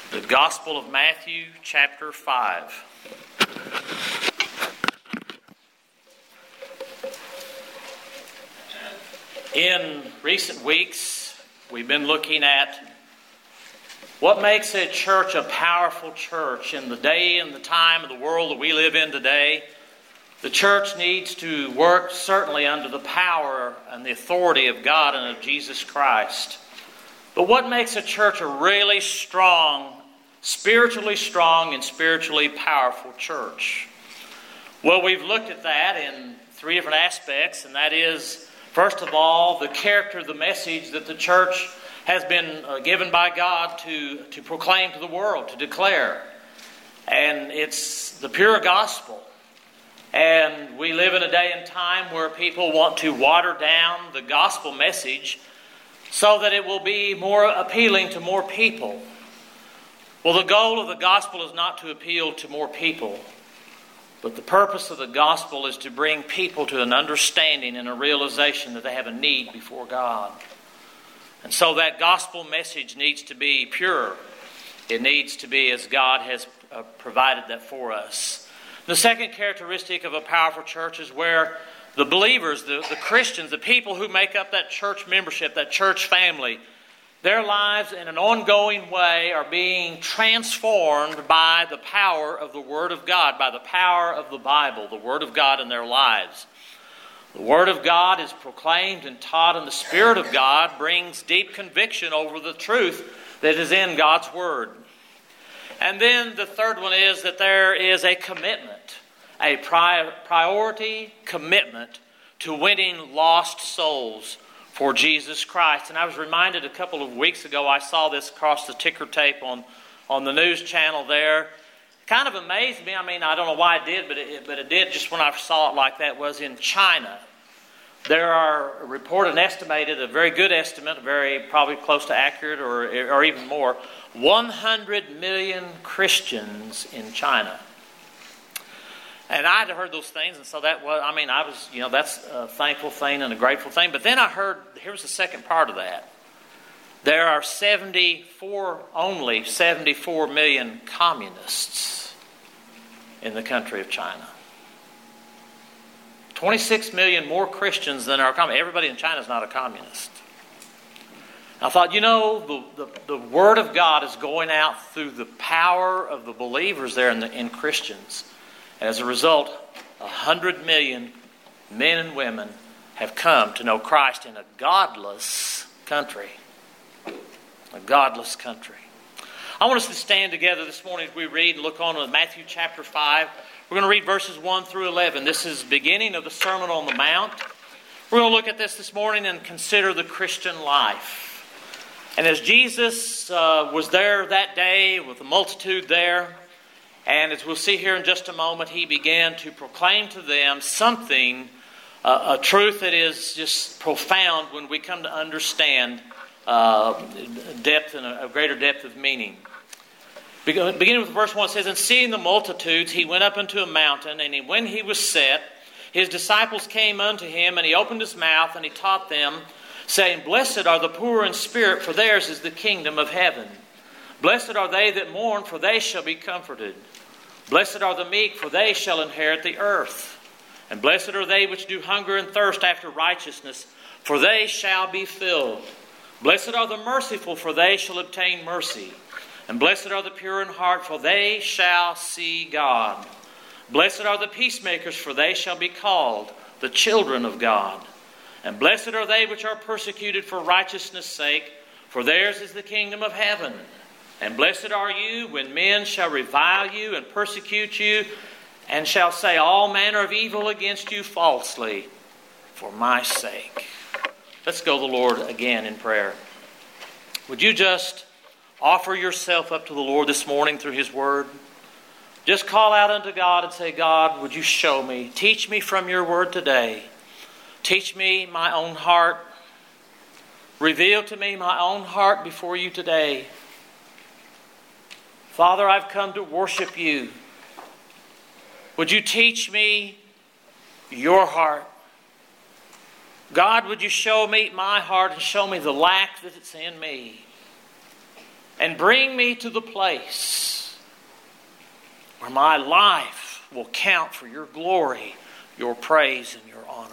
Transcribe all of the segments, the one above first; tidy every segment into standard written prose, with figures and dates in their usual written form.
The Gospel of Matthew, chapter 5. In recent weeks, we've been looking at what makes a church a powerful church in the day and the time of the world that we live in today. The church needs to work certainly under the power and the authority of God and of Jesus Christ. But what makes a church a really strong, spiritually strong and spiritually powerful church? Well, we've looked at that in three different aspects, and that is, first of all, the character of the message that the church has been given by God to proclaim to the world, to declare. And it's the pure gospel. And we live in a day and time where people want to water down the gospel message so that it will be more appealing to more people. Well, the goal of the gospel is not to appeal to more people, but the purpose of the gospel is to bring people to an understanding and a realization that they have a need before God. And so that gospel message needs to be pure. It needs to be as God has provided that for us. The second characteristic of a powerful church is where the believers, the Christians, the people who make up that church membership, that church family, their lives in an ongoing way are being transformed by the power of the Word of God, by the power of the Bible, the Word of God in their lives. The Word of God is proclaimed and taught, and the Spirit of God brings deep conviction over the truth that is in God's Word. And then the third one is that there is a commitment, a priority commitment to winning lost souls for Jesus Christ. And I was reminded a couple of weeks ago, I saw this across the ticker tape on the news channel there. It kind of amazed me. I mean, I don't know why it did, but it did just when I saw it like that, was in China. There are reported and estimated, a very good estimate, very probably close to accurate or even more, 100 million Christians in China. And I had heard those things, and so that was, I was, that's a thankful thing and a grateful thing. But then I heard, here's the second part of that. There are only 74 million communists in the country of China. 26 million more Christians than are communists. Everybody in China is not a communist. I thought, the Word of God is going out through the power of the believers there in Christians. And as a result, 100 million men and women have come to know Christ in a godless country. A godless country. I want us to stand together this morning as we read and look on to Matthew chapter 5. We're going to read verses 1 through 11. This is the beginning of the Sermon on the Mount. We're going to look at this morning and consider the Christian life. And as Jesus was there that day with the multitude there, and as we'll see here in just a moment, he began to proclaim to them something, a truth that is just profound when we come to understand depth and a greater depth of meaning. Beginning with verse 1, it says, "And seeing the multitudes, he went up into a mountain, and when he was set, his disciples came unto him, and he opened his mouth, and he taught them, saying, Blessed are the poor in spirit, for theirs is the kingdom of heaven. Blessed are they that mourn, for they shall be comforted. Blessed are the meek, for they shall inherit the earth. And blessed are they which do hunger and thirst after righteousness, for they shall be filled. Blessed are the merciful, for they shall obtain mercy. And blessed are the pure in heart, for they shall see God. Blessed are the peacemakers, for they shall be called the children of God. And blessed are they which are persecuted for righteousness' sake, for theirs is the kingdom of heaven. And blessed are you when men shall revile you and persecute you, and shall say all manner of evil against you falsely for my sake." Let's go to the Lord again in prayer. Would you just offer yourself up to the Lord this morning through His Word? Just call out unto God and say, God, would you show me? Teach me from your Word today. Teach me my own heart. Reveal to me my own heart before you today. Father, I've come to worship you. Would you teach me your heart? God, would you show me my heart and show me the lack that it's in me? and bring me to the place where my life will count for your glory, your praise, and your honor.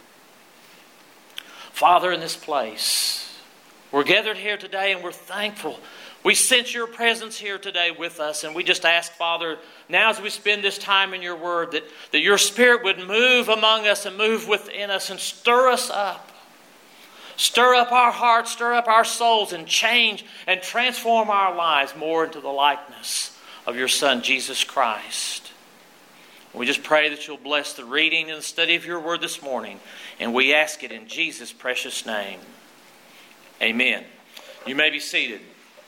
Father, in this place, we're gathered here today and we're thankful. We sense your presence here today with us, and we just ask, Father, now as we spend this time in your word, that your Spirit would move among us and move within us and stir us up. Stir up our hearts, stir up our souls, and change and transform our lives more into the likeness of your Son, Jesus Christ. We just pray that you'll bless the reading and the study of your word this morning, and we ask it in Jesus' precious name. Amen. You may be seated.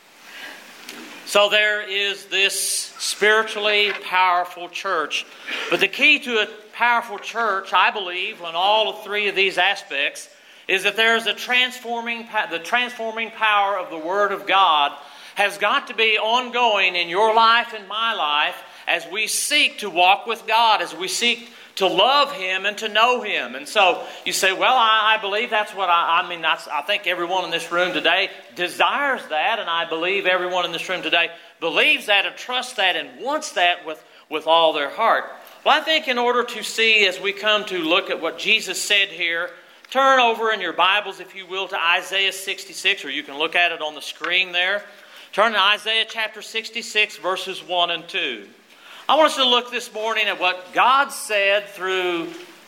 So there is this spiritually powerful church. But the key to a powerful church, I believe, on all three of these aspects, is that there is the transforming power of the Word of God has got to be ongoing in your life and my life as we seek to walk with God, as we seek to love Him and to know Him. And so you say, well, I believe that's what I think everyone in this room today desires that, and I believe everyone in this room today believes that and trusts that and wants that with all their heart. Well, I think in order to see, as we come to look at what Jesus said here, turn over in your Bibles, if you will, to Isaiah 66, or you can look at it on the screen there. Turn to Isaiah chapter 66, verses 1 and 2. I want us to look this morning at what God said through,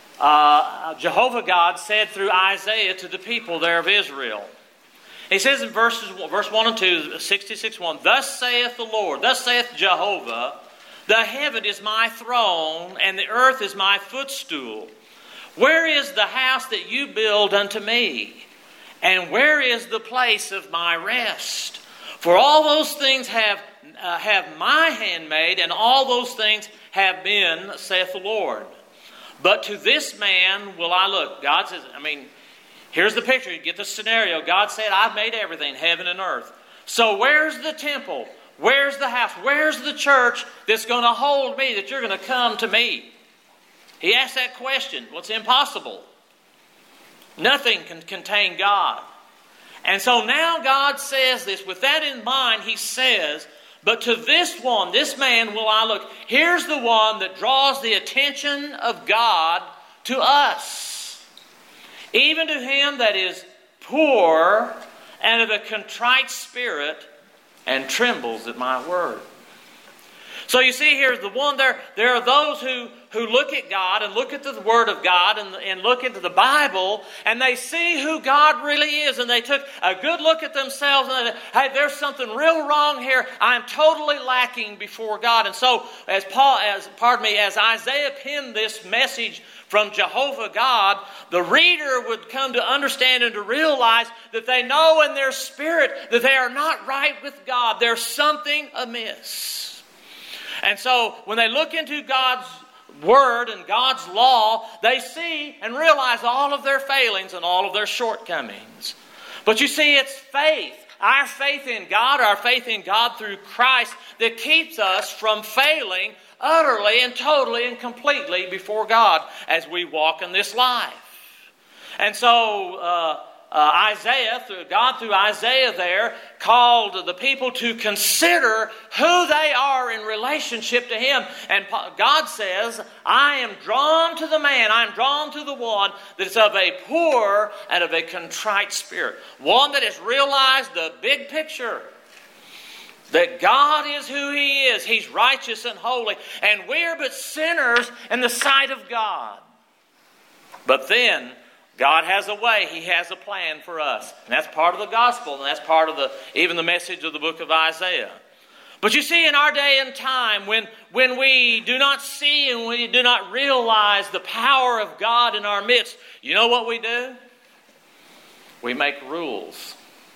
Jehovah God said through Isaiah to the people there of Israel. He says in verse 1 and 2, 66:1, Thus saith the Lord, thus saith Jehovah, the heaven is my throne, and the earth is my footstool. Where is the house that you build unto me? And where is the place of my rest? For all those things have my hand made, and all those things have been, saith the Lord. But to this man will I look. God says, here's the picture. You get the scenario. God said, I've made everything, heaven and earth. So where's the temple? Where's the house? Where's the church that's going to hold me, that you're going to come to me? He asked that question. Well, it's impossible. Nothing can contain God. And so now God says this. With that in mind, He says, but to this one, this man will I look. Here's the one that draws the attention of God to us. Even to him that is poor and of a contrite spirit and trembles at my word. So you see here, the one there are those who look at God and look at the Word of God and look into the Bible, and they see who God really is, and they took a good look at themselves and they say, hey, there's something real wrong here. I'm totally lacking before God. And so as Isaiah penned this message from Jehovah God, the reader would come to understand and to realize that they know in their spirit that they are not right with God. There's something amiss. And so when they look into God's Word and God's law, they see and realize all of their failings and all of their shortcomings. But you see, it's faith, our faith in God, our faith in God through Christ, that keeps us from failing utterly and totally and completely before God as we walk in this life. And so God through Isaiah there called the people to consider who they are in relationship to Him. And God says, I am drawn to the man, I am drawn to the one that is of a poor and of a contrite spirit. One that has realized the big picture. That God is who He is. He's righteous and holy. And we're but sinners in the sight of God. But then God has a way. He has a plan for us. And that's part of the gospel. And that's part of even the message of the book of Isaiah. But you see, in our day and time, when we do not see and we do not realize the power of God in our midst, you know what we do? We make rules.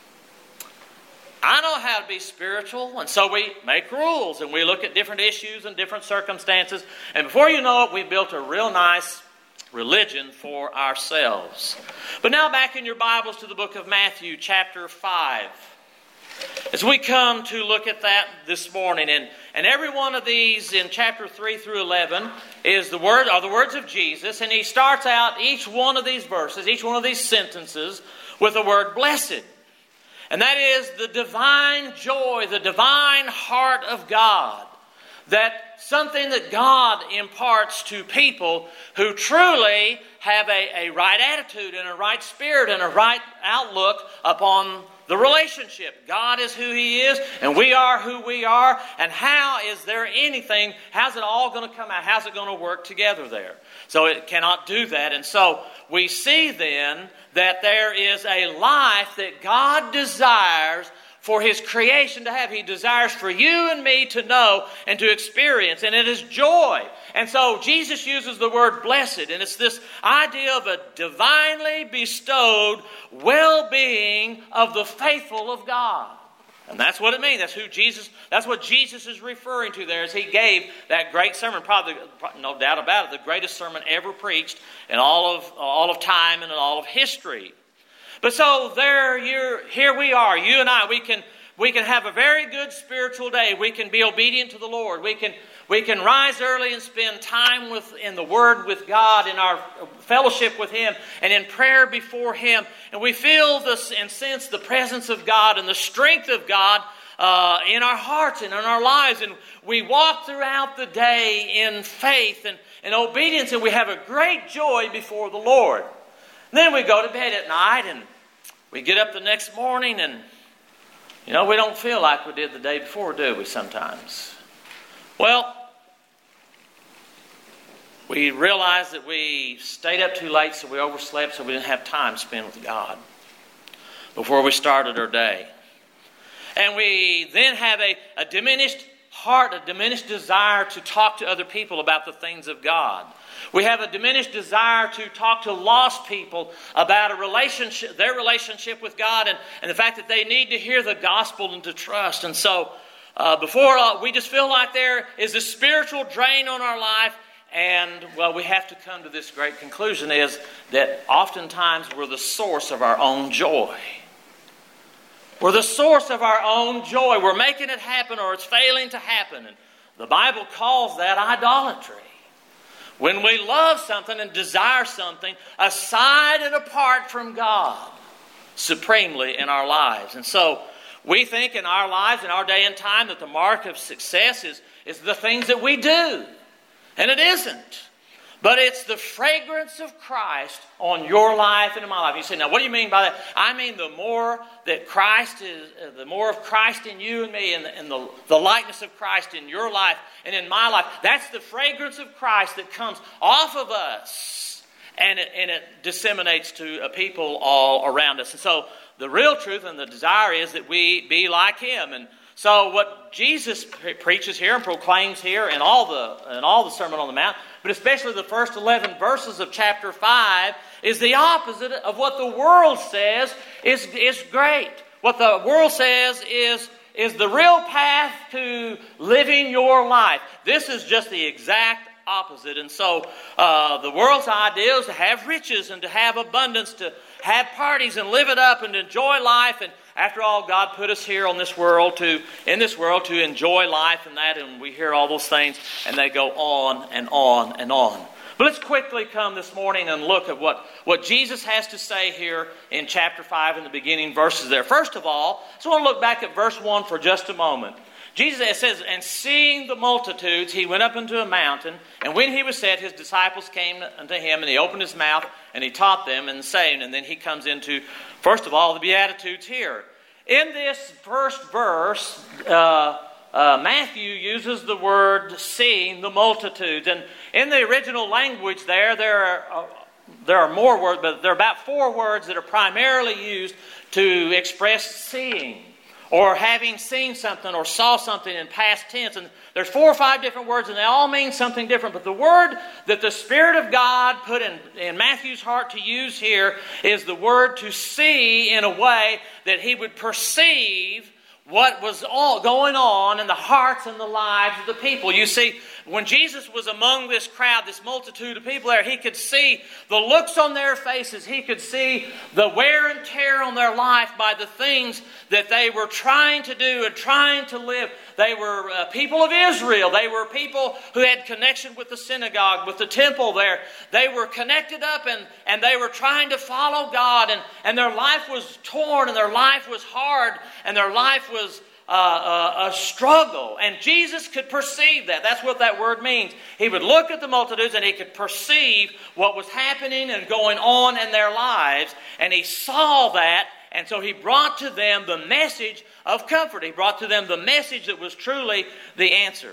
I know how to be spiritual, and so we make rules. And we look at different issues and different circumstances. And before you know it, we've built a real nice religion for ourselves. But now back in your Bibles to the book of Matthew chapter 5. As we come to look at that this morning, and every one of these in chapter 3 through 11 are the words of Jesus, and He starts out each one of these verses, each one of these sentences with the word blessed. And that is the divine joy, the divine heart of God. That something that God imparts to people who truly have a right attitude and a right spirit and a right outlook upon the relationship. God is who He is, and we are who we are. And how's it all going to come out? How's it going to work together there? So it cannot do that. And so we see then that there is a life that God desires for His creation to have. He desires for you and me to know and to experience, and it is joy. And so Jesus uses the word blessed, and it's this idea of a divinely bestowed well-being of the faithful of God. And that's what it means. That's what Jesus is referring to there as He gave that great sermon, probably no doubt about it, the greatest sermon ever preached in all of time and in all of history. But so here we are, you and I. We can have a very good spiritual day. We can be obedient to the Lord. We can rise early and spend time in the Word with God, in our fellowship with Him, and in prayer before Him. And we feel this and sense the presence of God and the strength of God in our hearts and in our lives. And we walk throughout the day in faith and obedience, and we have a great joy before the Lord. And then we go to bed at night, and we get up the next morning, and we don't feel like we did the day before, do we, sometimes? Well, we realize that we stayed up too late, so we overslept, so we didn't have time to spend with God before we started our day. And we then have a diminished heart, a diminished desire to talk to other people about the things of God. We have a diminished desire to talk to lost people about their relationship with God, and the fact that they need to hear the gospel and to trust. And so we just feel like there is a spiritual drain on our life. And, we have to come to this great conclusion, is that oftentimes we're the source of our own joy. We're the source of our own joy. We're making it happen, or it's failing to happen. And the Bible calls that idolatry. When we love something and desire something aside and apart from God supremely in our lives. And so we think in our lives, in our day and time, that the mark of success is the things that we do. And it isn't. But it's the fragrance of Christ on your life and in my life. You say, now what do you mean by that? I mean the more that Christ is, the more of Christ in you and me, and the likeness of Christ in your life and in my life. That's the fragrance of Christ that comes off of us, and it disseminates to people all around us. And so the real truth and the desire is that we be like Him. And so what Jesus preaches here and proclaims here in all the Sermon on the Mount, but especially the first 11 verses of chapter 5, is the opposite of what the world says is great. What the world says is the real path to living your life. This is just the exact opposite. And so the world's idea is to have riches and to have abundance, to have parties and live it up and to enjoy life. And after all, God put us here in this world to enjoy life and that, and we hear all those things, and they go on and on and on. But let's quickly come this morning and look at what Jesus has to say here in chapter 5 in the beginning verses there. First of all, I just want to look back at verse 1 for just a moment. Jesus says, and seeing the multitudes, He went up into a mountain, and when He was set, His disciples came unto Him, and He opened His mouth, and He taught them, and saying, and then He comes into, first of all, the Beatitudes here. In this first verse, Matthew uses the word seeing the multitudes. And in the original language there are more words, but there are about 4 words that are primarily used to express seeing, or having seen something or saw something in past tense. And there's 4 or 5 different words, and they all mean something different. But the word that the Spirit of God put in Matthew's heart to use here is the word to see in a way that he would perceive what was all going on in the hearts and the lives of the people. You see, when Jesus was among this crowd, this multitude of people there, he could see the looks on their faces. He could see the wear and tear on their life by the things that they were trying to do and trying to live. They were people of Israel. They were people who had connection with the synagogue, with the temple there. They were connected up and they were trying to follow God. And their life was torn and their life was hard and their life was a struggle. And Jesus could perceive that. That's what that word means. He would look at the multitudes and he could perceive what was happening and going on in their lives. And he saw that. And so he brought to them the message of comfort. He brought to them the message that was truly the answer.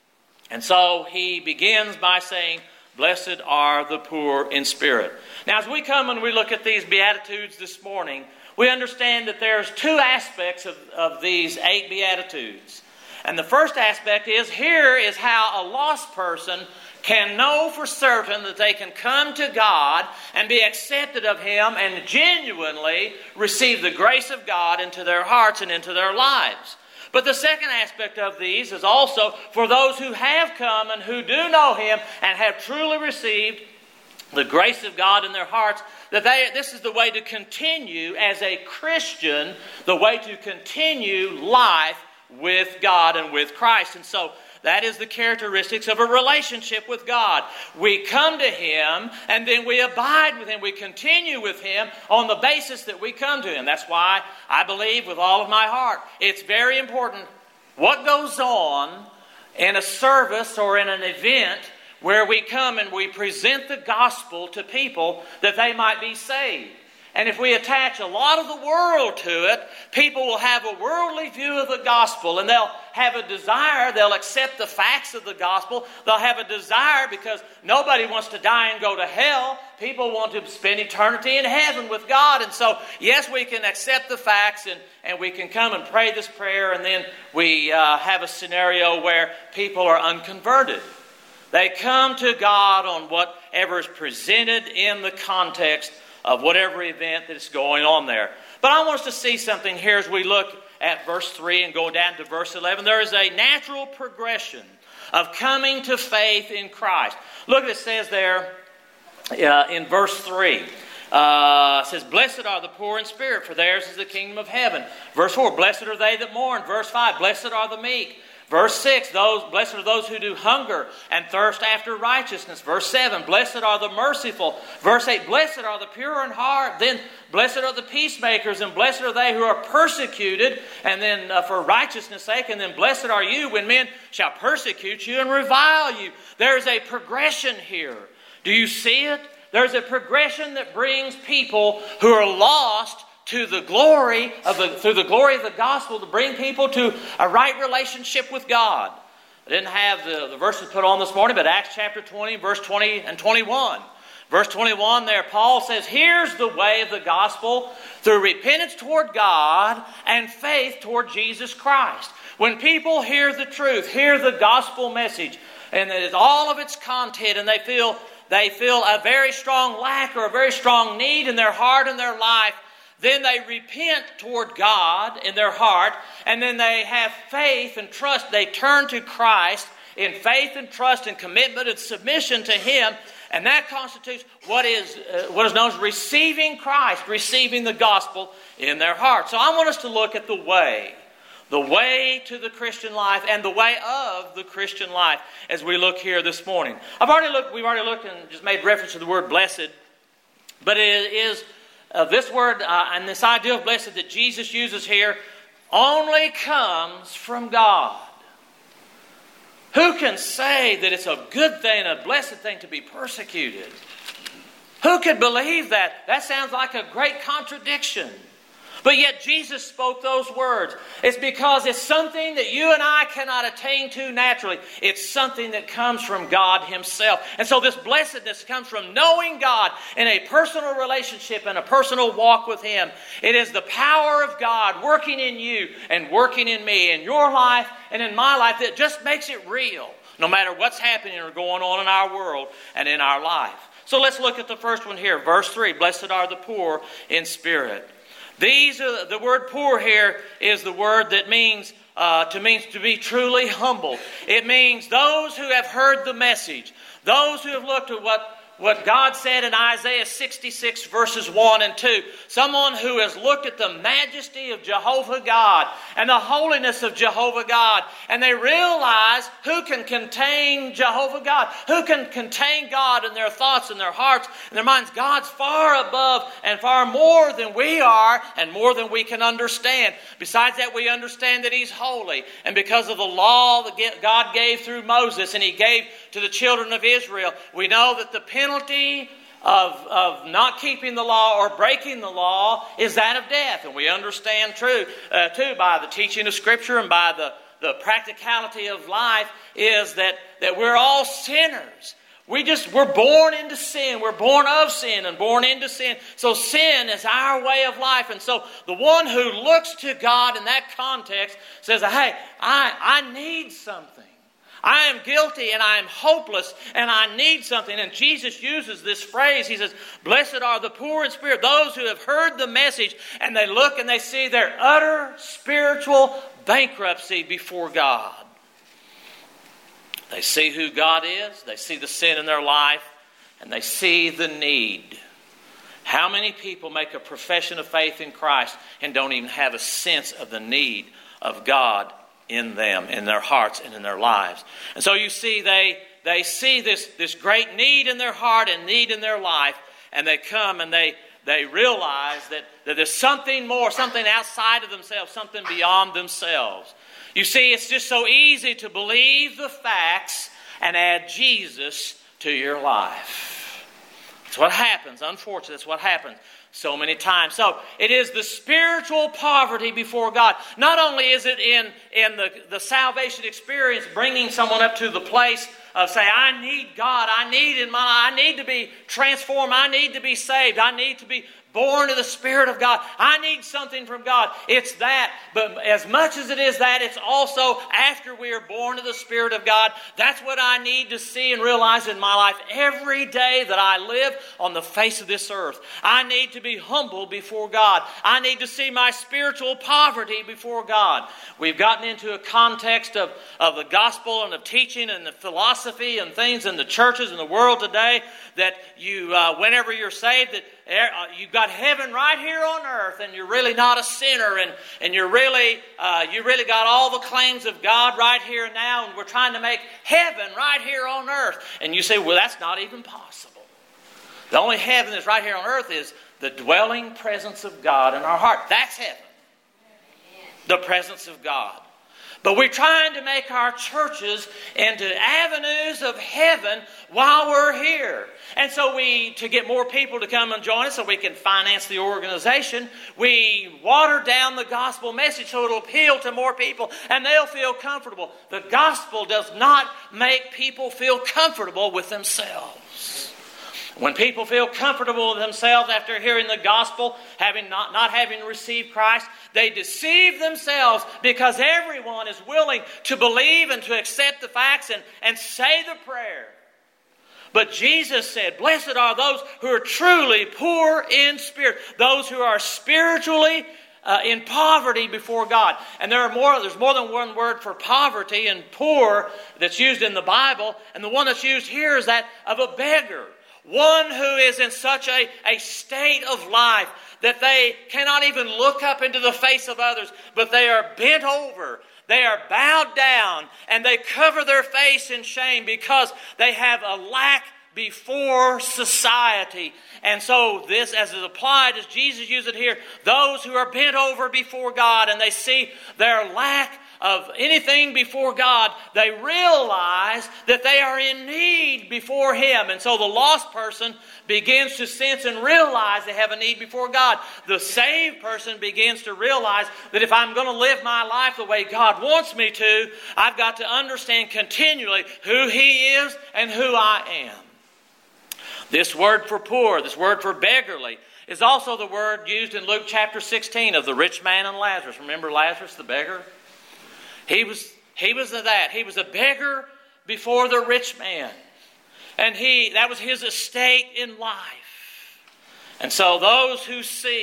And so he begins by saying, "Blessed are the poor in spirit." Now, as we come and we look at these Beatitudes this morning, we understand that there's two aspects of these 8 Beatitudes. And the first aspect is, here is how a lost person can know for certain that they can come to God and be accepted of Him and genuinely receive the grace of God into their hearts and into their lives. But the second aspect of these is also for those who have come and who do know Him and have truly received the grace of God in their hearts, that this is the way to continue as a Christian, the way to continue life with God and with Christ. And so that is the characteristics of a relationship with God. We come to Him and then we abide with Him. We continue with Him on the basis that we come to Him. That's why I believe with all of my heart it's very important what goes on in a service or in an event where we come and we present the gospel to people that they might be saved. And if we attach a lot of the world to it, people will have a worldly view of the gospel and they'll have a desire, they'll accept the facts of the gospel. They'll have a desire because nobody wants to die and go to hell. People want to spend eternity in heaven with God. And so, yes, we can accept the facts and we can come and pray this prayer, and then we have a scenario where people are unconverted. They come to God on whatever is presented in the context of whatever event that's going on there. But I want us to see something here as we look at verse 3 and go down to verse 11. There is a natural progression of coming to faith in Christ. Look what it says there in verse 3. It says, "Blessed are the poor in spirit, for theirs is the kingdom of heaven." Verse 4, "Blessed are they that mourn." Verse 5, "Blessed are the meek." Verse 6, blessed are those who do hunger and thirst after righteousness. Verse 7, "Blessed are the merciful." Verse 8, "Blessed are the pure in heart." Then, "Blessed are the peacemakers, and blessed are they who are persecuted, and then for righteousness' sake. And then, blessed are you when men shall persecute you and revile you." There's a progression here. Do you see it? There's a progression that brings people who are lost to the glory through the glory of the gospel, to bring people to a right relationship with God. I didn't have the verses put on this morning, but Acts chapter 20, verse 20 and 21. Verse 21 there, Paul says, "Here's the way of the gospel through repentance toward God and faith toward Jesus Christ." When people hear the truth, hear the gospel message, and it's all of its content, and they feel a very strong lack or a very strong need in their heart and their life, then they repent toward God in their heart, and then they have faith and trust. They turn to Christ in faith and trust and commitment and submission to Him, and that constitutes what is known as receiving Christ, receiving the gospel in their heart. So I want us to look at the way to the Christian life and the way of the Christian life as we look here this morning. We've already looked and just made reference to the word blessed, but it is this word and this idea of blessed that Jesus uses here only comes from God. Who can say that it's a good thing, a blessed thing to be persecuted? Who could believe that? That sounds like a great contradiction. But yet Jesus spoke those words. It's because it's something that you and I cannot attain to naturally. It's something that comes from God Himself. And so this blessedness comes from knowing God in a personal relationship and a personal walk with Him. It is the power of God working in you and working in me, in your life and in my life, that just makes it real, no matter what's happening or going on in our world and in our life. So let's look at the first one here. Verse 3, "Blessed are the poor in spirit." These are the word poor here is the word that means to be truly humble. It means those who have heard the message, those who have looked at what God said in Isaiah 66 verses 1 and 2. Someone who has looked at the majesty of Jehovah God and the holiness of Jehovah God. And they realize who can contain Jehovah God. Who can contain God in their thoughts and their hearts and their minds. God's far above and far more than we are and more than we can understand. Besides that, we understand that He's holy. And because of the law that God gave through Moses and He gave to the children of Israel, we know that the penalty of not keeping the law or breaking the law is that of death. And we understand too by the teaching of Scripture and by the practicality of life is that we're all sinners. We're born into sin. We're born of sin and born into sin. So sin is our way of life. And so the one who looks to God in that context says, hey, I need something. I am guilty and I am hopeless and I need something. And Jesus uses this phrase. He says, blessed are the poor in spirit, those who have heard the message and they look and they see their utter spiritual bankruptcy before God. They see who God is, they see the sin in their life, and they see the need. How many people make a profession of faith in Christ and don't even have a sense of the need of God in them, in their hearts and in their lives? And so you see, they see this great need in their heart and need in their life, and they come and they realize that there's something more, something outside of themselves, something beyond themselves. You see, it's just so easy to believe the facts and add Jesus to your life. That's what happens, unfortunately. That's what happens so many times. So it is the spiritual poverty before God. Not only is it in the salvation experience bringing someone up to the place of say, I need God, I need to be transformed, I need to be saved, I need to be born of the Spirit of God. I need something from God. It's that. But as much as it is that, it's also after we are born of the Spirit of God. That's what I need to see and realize in my life every day that I live on the face of this earth. I need to be humble before God. I need to see my spiritual poverty before God. We've gotten into a context of the gospel and of teaching and the philosophy and things in the churches in the world today that you, whenever you're saved, that you've got heaven right here on earth, and you're really not a sinner, and you really got all the claims of God right here and now, and we're trying to make heaven right here on earth. And you say, well, that's not even possible. The only heaven that's right here on earth is the dwelling presence of God in our heart. That's heaven. The presence of God. But we're trying to make our churches into avenues of heaven while we're here. And so to get more people to come and join us so we can finance the organization, we water down the gospel message so it'll appeal to more people and they'll feel comfortable. The gospel does not make people feel comfortable with themselves. When people feel comfortable with themselves after hearing the gospel, not having received Christ, they deceive themselves because everyone is willing to believe and to accept the facts and say the prayer. But Jesus said, blessed are those who are truly poor in spirit, those who are spiritually in poverty before God. And there's more than one word for poverty and poor that's used in the Bible, and the one that's used here is that of a beggar. One who is in such a state of life that they cannot even look up into the face of others, but they are bent over, they are bowed down, and they cover their face in shame because they have a lack before society. And so this, as it applied, as Jesus used it here, those who are bent over before God and they see their lack of anything before God, they realize that they are in need before Him. And so the lost person begins to sense and realize they have a need before God. The saved person begins to realize that if I'm going to live my life the way God wants me to, I've got to understand continually who He is and who I am. This word for poor, this word for beggarly, is also the word used in Luke chapter 16 of the rich man and Lazarus. Remember Lazarus, the beggar? He was that. He was a beggar before the rich man. And that was his estate in life. And so those who see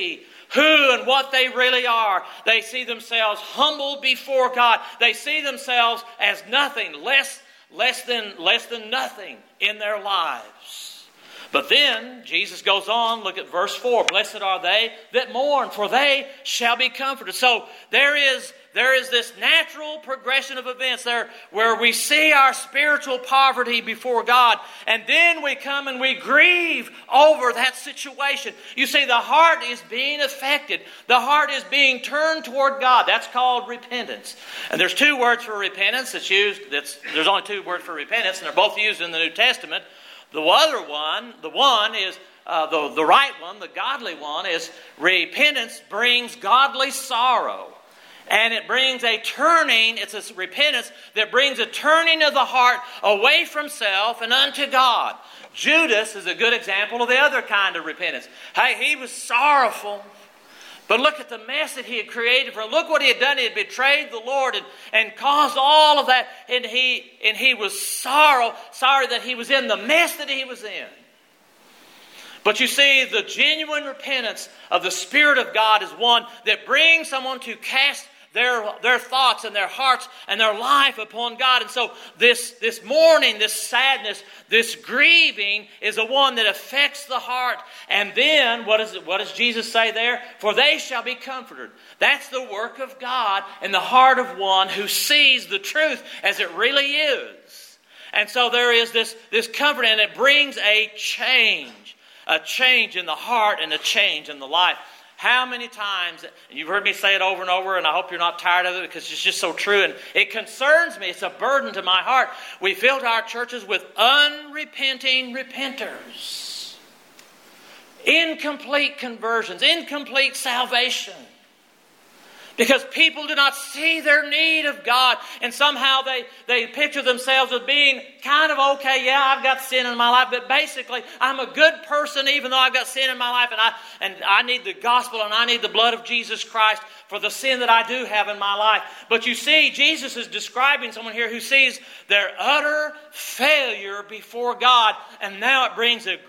who and what they really are. They see themselves humbled before God. They see themselves as nothing, less than nothing in their lives. But then Jesus goes on, look at verse 4. Blessed are they that mourn, for they shall be comforted. So there is this natural progression of events there where we see our spiritual poverty before God, and then we come and we grieve over that situation. You see, the heart is being affected. The heart is being turned toward God. That's called repentance. And there's two words for repentance that's used. There's only two words for repentance, and they're both used in the New Testament. The other one, the right one, the godly one, is repentance brings godly sorrow. And it brings a turning, it's a repentance that brings a turning of the heart away from self and unto God. Judas is a good example of the other kind of repentance. Hey, he was sorrowful, but look at the mess that he had created for him. Look what he had done. He had betrayed the Lord and caused all of that. And he was sorry that he was in the mess that he was in. But you see, the genuine repentance of the Spirit of God is one that brings someone to cast their thoughts and their hearts and their life upon God. And so this mourning, this sadness, this grieving is the one that affects the heart. And then, what does Jesus say there? For they shall be comforted. That's the work of God in the heart of one who sees the truth as it really is. And so there is this comfort, and it brings a change in the heart and a change in the life. How many times, and you've heard me say it over and over, and I hope you're not tired of it because it's just so true, and it concerns me. It's a burden to my heart. We filled our churches with unrepenting repenters. Incomplete conversions, incomplete salvation. Because people do not see their need of God, and somehow they picture themselves as being kind of okay. Yeah, I've got sin in my life, but basically I'm a good person even though I've got sin in my life, and I need the gospel and I need the blood of Jesus Christ for the sin that I do have in my life. But you see, Jesus is describing someone here who sees their utter failure before God, and now it brings a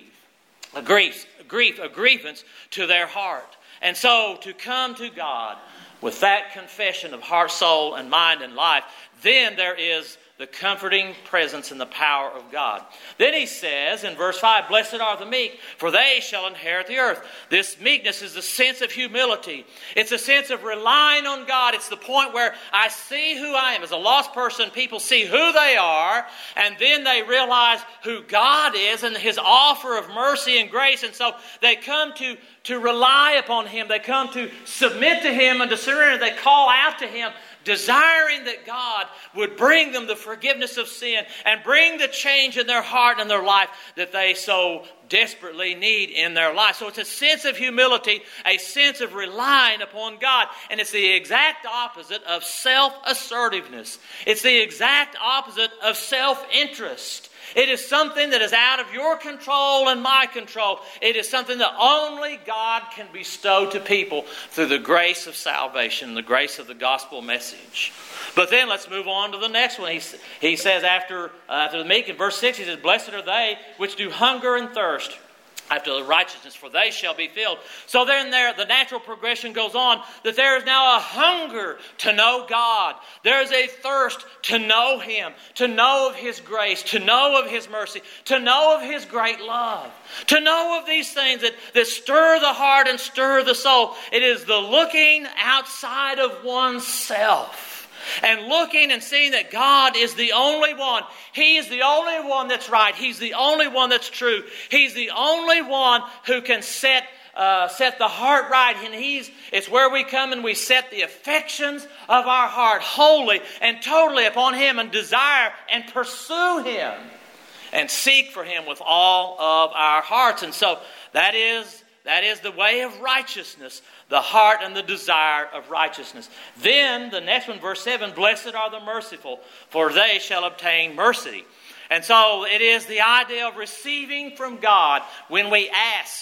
grievance to their heart. And so to come to God with that confession of heart, soul, and mind and life, then there is the comforting presence and the power of God. Then he says in verse 5, Blessed are the meek, for they shall inherit the earth. This meekness is the sense of humility. It's a sense of relying on God. It's the point where I see who I am. As a lost person, people see who they are, and then they realize who God is and His offer of mercy and grace. And so they come to rely upon Him. They come to submit to Him and to surrender. They call out to Him, desiring that God would bring them the forgiveness of sin and bring the change in their heart and their life that they so desperately need in their life. So it's a sense of humility, a sense of relying upon God. And it's the exact opposite of self-assertiveness. It's the exact opposite of self-interest. It is something that is out of your control and my control. It is something that only God can bestow to people through the grace of salvation, the grace of the gospel message. But then let's move on to the next one. He says after the meek, in verse 6, he says, Blessed are they which do hunger and thirst after the righteousness, for they shall be filled. So then the natural progression goes on, that there is now a hunger to know God. There is a thirst to know Him, to know of His grace, to know of His mercy, to know of His great love, to know of these things that stir the heart and stir the soul. It is the looking outside of oneself and looking and seeing that God is the only one. He is the only one that's right. He's the only one that's true. He's the only one who can set the heart right. And it's where we come and we set the affections of our heart wholly and totally upon Him and desire and pursue Him and seek for Him with all of our hearts. And so that is the way of righteousness, the heart and the desire of righteousness. Then the next one, verse 7, Blessed are the merciful, for they shall obtain mercy. And so it is the idea of receiving from God when we ask.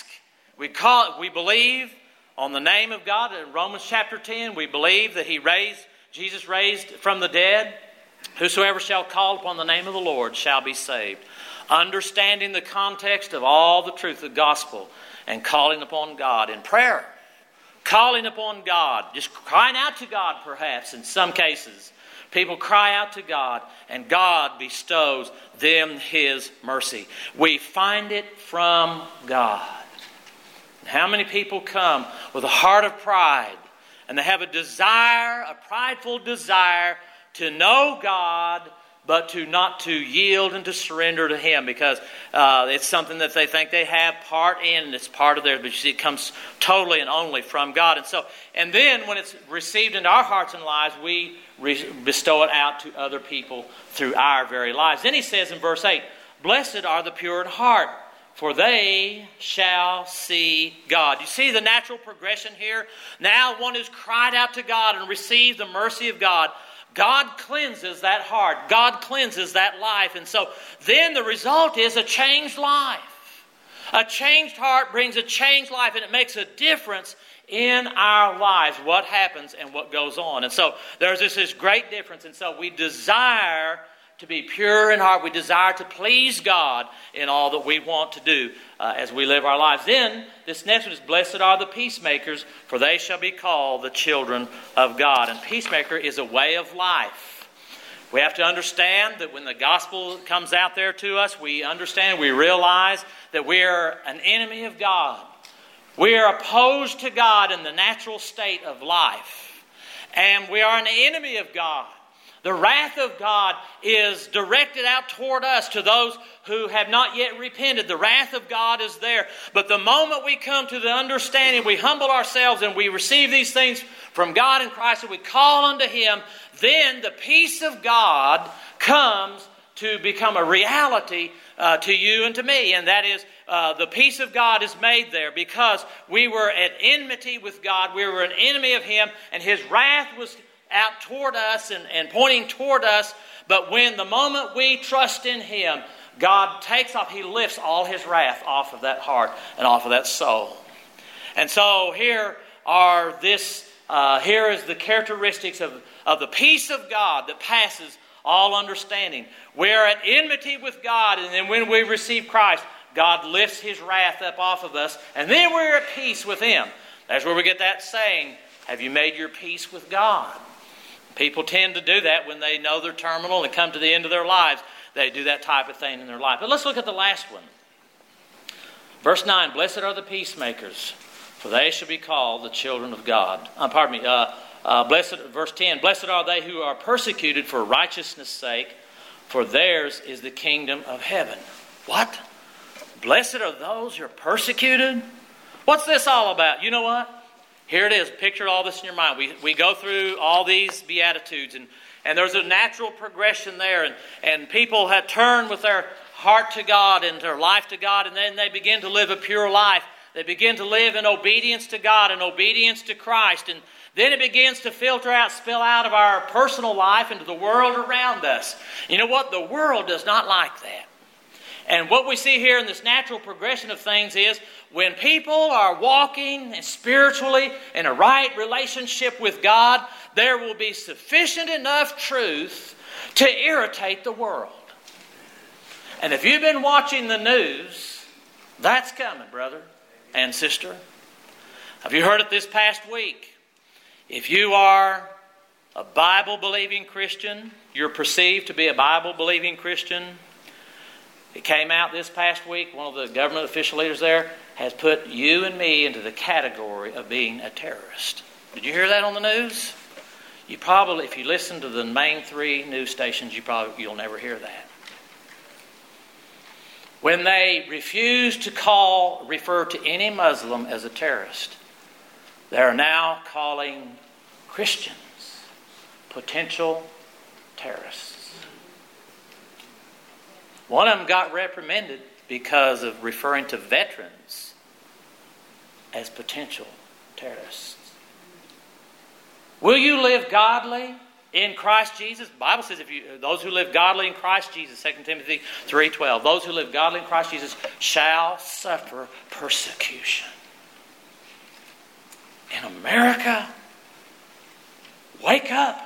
We believe on the name of God. In Romans chapter 10, we believe that Jesus raised from the dead. Whosoever shall call upon the name of the Lord shall be saved. Understanding the context of all the truth of the gospel and calling upon God in prayer calling upon God, just crying out to God perhaps in some cases. People cry out to God, and God bestows them His mercy. We find it from God. How many people come with a heart of pride, and they have a desire, a prideful desire to know God, but not to yield and to surrender to Him, because it's something that they think they have part in, and it's part of theirs. But you see, it comes totally and only from God. And then when it's received into our hearts and lives, we bestow it out to other people through our very lives. Then he says in verse 8, "Blessed are the pure in heart, for they shall see God." You see the natural progression here? Now one who's cried out to God and received the mercy of God, God cleanses that heart. God cleanses that life. And so then the result is a changed life. A changed heart brings a changed life, and it makes a difference in our lives, what happens and what goes on. And so there's this great difference. And so we desire to be pure in heart. We desire to please God in all that we want to do as we live our lives. Then, this next one is, "Blessed are the peacemakers, for they shall be called the children of God." And peacemaker is a way of life. We have to understand that when the gospel comes out there to us, we understand, we realize that we are an enemy of God. We are opposed to God in the natural state of life. And we are an enemy of God. The wrath of God is directed out toward us, to those who have not yet repented. The wrath of God is there. But the moment we come to the understanding, we humble ourselves and we receive these things from God in Christ, and we call unto Him, then the peace of God comes to become a reality to you and to me. And that is, the peace of God is made there because we were at enmity with God. We were an enemy of Him, and His wrath was out toward us and pointing toward us. But when the moment we trust in Him, God takes off, He lifts all His wrath off of that heart and off of that soul. And so here is the characteristics of the peace of God that passes all understanding. We're at enmity with God, and then when we receive Christ, God lifts His wrath up off of us, and then we're at peace with Him. That's where we get that saying, "Have you made your peace with God?" People tend to do that when they know they're terminal and come to the end of their lives. They do that type of thing in their life. But let's look at the last one. Verse 9, "Blessed are the peacemakers, for they shall be called the children of God." Verse 10, "Blessed are they who are persecuted for righteousness' sake, for theirs is the kingdom of heaven." What? Blessed are those who are persecuted? What's this all about? You know what? Here it is. Picture all this in your mind. We go through all these Beatitudes, and there's a natural progression there. And people have turned with their heart to God and their life to God, and then they begin to live a pure life. They begin to live in obedience to God and obedience to Christ. And then it begins to spill out of our personal life into the world around us. You know what? The world does not like that. And what we see here in this natural progression of things is when people are walking spiritually in a right relationship with God, there will be sufficient enough truth to irritate the world. And if you've been watching the news, that's coming, brother and sister. Have you heard it this past week? If you are a Bible-believing Christian, you're perceived to be a Bible-believing Christian. It came out this past week, one of the government official leaders there has put you and me into the category of being a terrorist. Did you hear that on the news? You probably, if you listen to the main 3 news stations, you'll never hear that. When they refuse to refer to any Muslim as a terrorist, they are now calling Christians potential terrorists. One of them got reprimanded because of referring to veterans as potential terrorists. Will you live godly in Christ Jesus? The Bible says those who live godly in Christ Jesus, 2 Timothy 3:12, those who live godly in Christ Jesus shall suffer persecution. In America, wake up.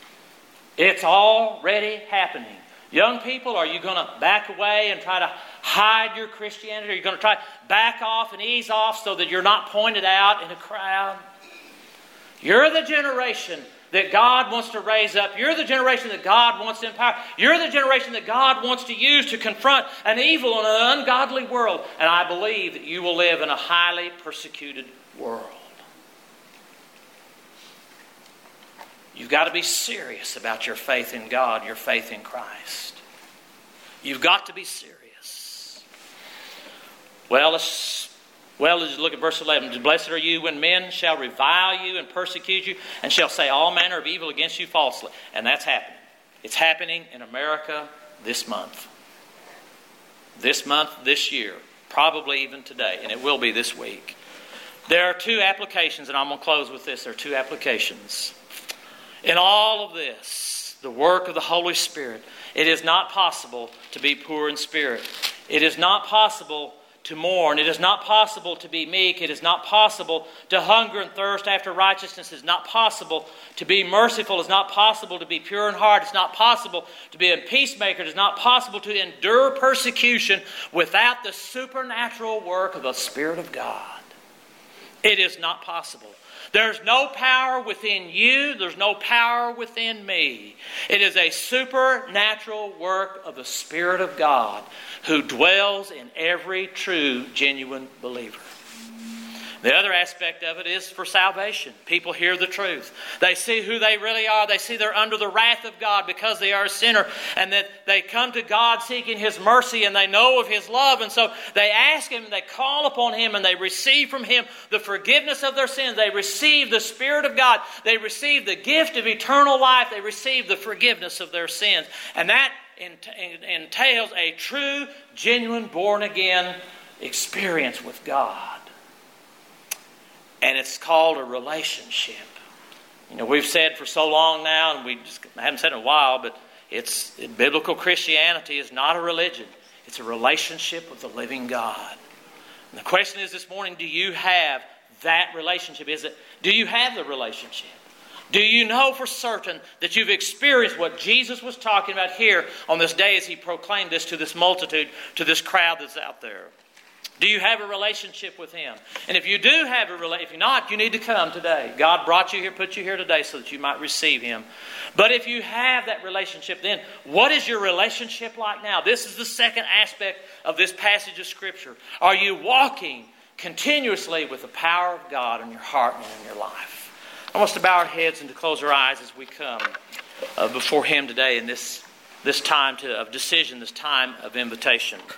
It's already happening. Young people, are you going to back away and try to hide your Christianity? Are you going to try to back off and ease off so that you're not pointed out in a crowd? You're the generation that God wants to raise up. You're the generation that God wants to empower. You're the generation that God wants to use to confront an evil and an ungodly world. And I believe that you will live in a highly persecuted world. You've got to be serious about your faith in God, your faith in Christ. You've got to be serious. Well, let's look at verse 11. Blessed are you when men shall revile you and persecute you and shall say all manner of evil against you falsely. And that's happening. It's happening in America this month. This month, this year. Probably even today. And it will be this week. There are two applications, and I'm going to close with this. There are two applications. In all of this, the work of the Holy Spirit, it is not possible to be poor in spirit. It is not possible to mourn. It is not possible to be meek. It is not possible to hunger and thirst after righteousness. It is not possible to be merciful. It is not possible to be pure in heart. It's not possible to be a peacemaker. It is not possible to endure persecution without the supernatural work of the Spirit of God. It is not possible. There's no power within you. There's no power within me. It is a supernatural work of the Spirit of God who dwells in every true, genuine believer. The other aspect of it is for salvation. People hear the truth. They see who they really are. They see they're under the wrath of God because they are a sinner. And that they come to God seeking His mercy and they know of His love. And so they ask Him, they call upon Him, and they receive from Him the forgiveness of their sins. They receive the Spirit of God. They receive the gift of eternal life. They receive the forgiveness of their sins. And that entails a true, genuine, born-again experience with God. And it's called a relationship. You know, we've said for so long now, and we just haven't said it in a while, but biblical Christianity is not a religion. It's a relationship with the living God. And the question is this morning, do you have that relationship? Do you have the relationship? Do you know for certain that you've experienced what Jesus was talking about here on this day as He proclaimed this to this multitude, to this crowd that's out there? Do you have a relationship with Him? And if you do have a relationship, if you're not, you need to come today. God brought you here, put you here today so that you might receive Him. But if you have that relationship, then what is your relationship like now? This is the second aspect of this passage of Scripture. Are you walking continuously with the power of God in your heart and in your life? I want us to bow our heads and to close our eyes as we come before Him today in this time of decision, this time of invitation.